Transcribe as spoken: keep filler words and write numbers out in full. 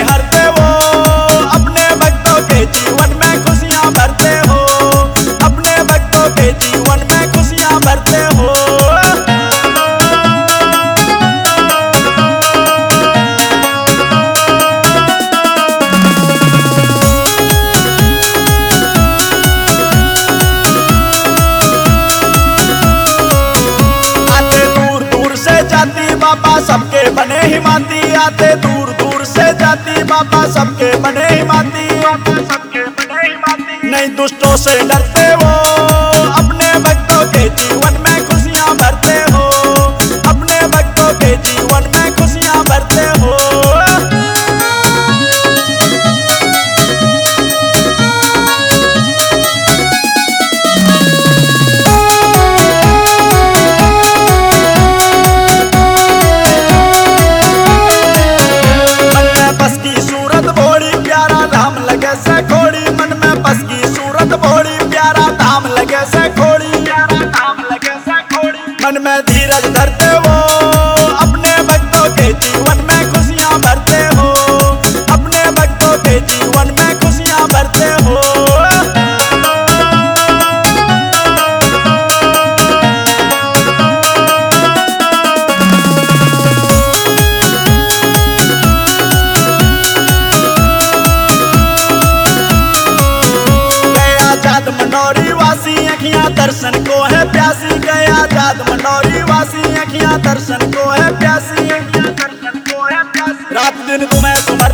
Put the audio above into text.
हरते हो, अपने भक्तों के जीवन में खुशियां भरते हो, अपने भक्तों के जीवन में खुशियां भरते हो। बाबा सबके बने हिमाती, आते दूर दूर से जाती बाबा सबके बने हिमाती, सबके बने हिमाती। नहीं दुष्टों से डरते हो, अपने भक्तों के जीवन में खुशियां भरते हो, अपने भक्तों के जीवन में खुशियां भरते हो। मन में बस की सूरत भोली, प्यारा धाम लगे से खोड़ी, प्यारा धाम लगे से खोड़ी। मन में धीरज धरते हो, अपने भक्तों के जीवन में खुशियां भरते हो, अपने भक्तों के जीवन में खुशियां भरते हो। मनौरी वासी अखियां दर्शन को है प्यासी, गया जात मनौरी वासी अखियां दर्शन को है प्यासी, अखियां दर्शन को है प्यासी। रात दिन तुम्हें तुम्हें